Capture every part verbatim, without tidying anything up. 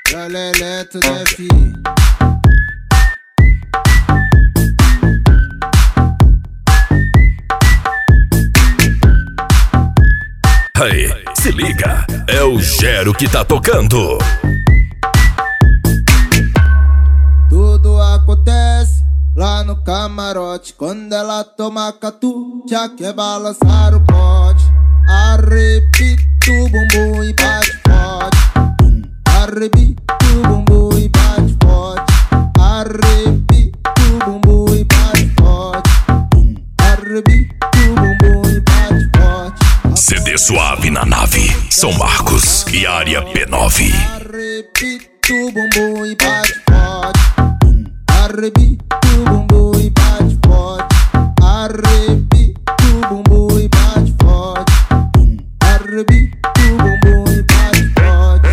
Lelé, tudo é fi. Aí, se liga, é o Gero que tá tocando. Tudo acontece lá no camarote. Quando ela toma catu, já quer balançar o pote. Arrebita o bumbum e bate forte. Arrebita o bumbum e bate forte. Arrebita o bumbum e bate forte. Arrebita o bumbum e bate forte. C D Suave na nave, São Marcos e área B nove. Arrebita o bumbum e bate forte. Arrebita o bumbum e bate forte. Arrebita o bumbum e bate forte. Arrebita o bumbum e bate forte.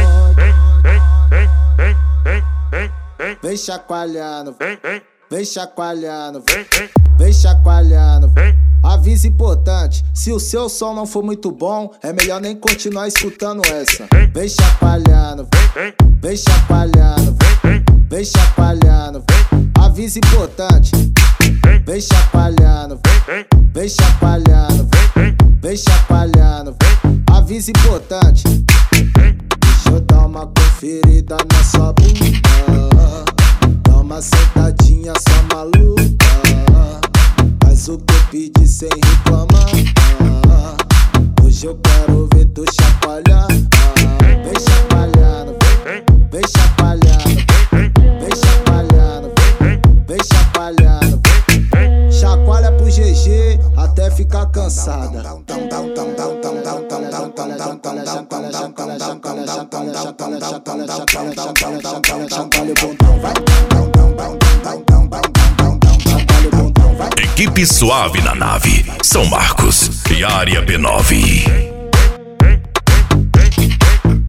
Vem chacoalhando, vem chacoalhando, vem chacoalhando. Aviso importante, se o seu som não for muito bom, é melhor nem continuar escutando essa. Vem chacoalhando, vem chacoalhando, vem chacoalhando. Aviso importante, vem chacoalhando, vem chacoalhando, vem chacoalhando. Aviso importante, deixa eu dar uma conferida na sua bunda. Dá uma sentadinha só maluca. Faz o que eu pedi sem reclamar. Hoje eu quero ver tu chacoalhar. Vem chacoalhando, vem chacoalhando, vem chacoalhando, vem chacoalhando. Chacoalha pro G G até ficar cansada. Equipe Suave na nave, São Marcos e área B nove.